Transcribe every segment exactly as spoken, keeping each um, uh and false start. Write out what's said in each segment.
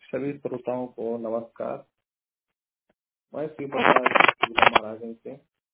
सभी श्रोताओं को नमस्कार। मैं श्री प्रसाद महाराजन से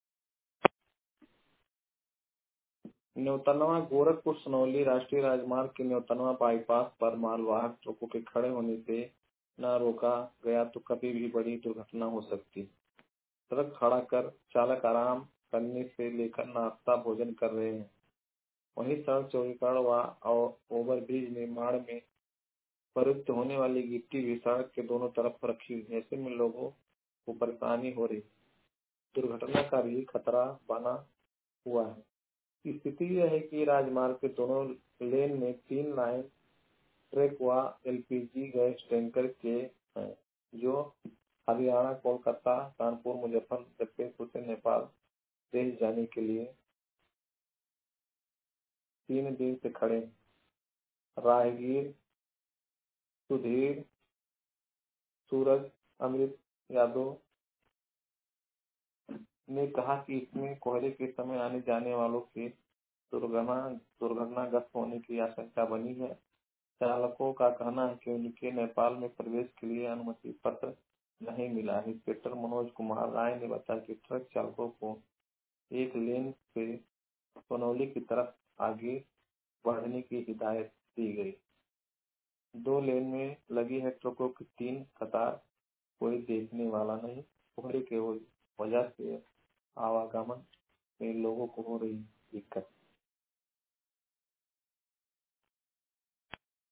न्योतनवा गोरखपुर सनौली राष्ट्रीय राजमार्ग के न्योतनवा बाईपास पर मालवाहक ट्रकों के खड़े होने से न रोका गया तो कभी भी बड़ी दुर्घटना हो सकती। ट्रक खड़ा कर चालक आराम करने से लेकर नाश्ता भोजन कर रहे हैं। वहीं सड़क चौड़ीकरण व ओवरब्रिज निर्माण में प्रयुक्त होने वाली गिट्टी भी सड़क के दोनों तरफ रखी हुई है। ऐसे में लोगों को परेशानी हो रही, दुर्घटना का भी खतरा बना हुआ है। स्थिति यह है कि राजमार्ग के दोनों लेन में तीन लाइन ट्रक व एलपीजी गैस टैंकर के हैं, जो हरियाणा, कोलकाता, कानपुर, मुजफ्फरपुर, जगदलपुर से नेपाल देश जाने के लिए तीन दिन से खड़े। राहगीर सुधीर, सूरज, अमृत यादव ने कहा कि इसमें कोहरे के समय आने जाने वालों के दुर्घटना दुर्घटनाग्रस्त होने की आशंका बनी है। चालकों का कहना है कि उनके नेपाल में प्रवेश के लिए अनुमति पत्र नहीं मिला है। इंस्पेक्टर मनोज कुमार राय ने बताया कि ट्रक चालकों को एक लेन से सोनौली की तरफ आगे बढ़ने की हिदायत दी गई। दो लेन में लगी है ट्रकों की तीन कतार, कोई देखने वाला नहीं। कोहरे के वजह से आवागमन में लोगों को हो रही दिक्कत।